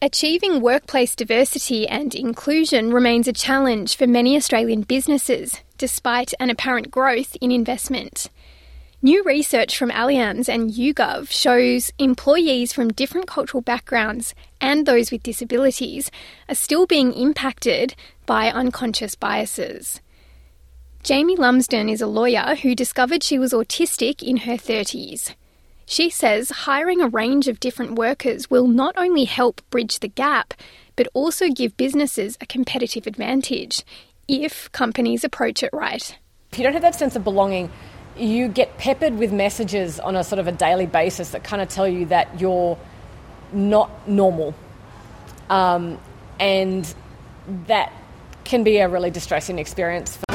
Achieving workplace diversity and inclusion remains a challenge for many Australian businesses, despite an apparent growth in investment. New research from Allianz and YouGov shows employees from different cultural backgrounds and those with disabilities are still being impacted by unconscious biases. Jamie Lumsden is a lawyer who discovered she was autistic in her 30s. She says hiring a range of different workers will not only help bridge the gap, but also give businesses a competitive advantage if companies approach it right. If you don't have that sense of belonging, you get peppered with messages on a sort of a daily basis that kind of tell you that you're not normal. And that can be a really distressing experience.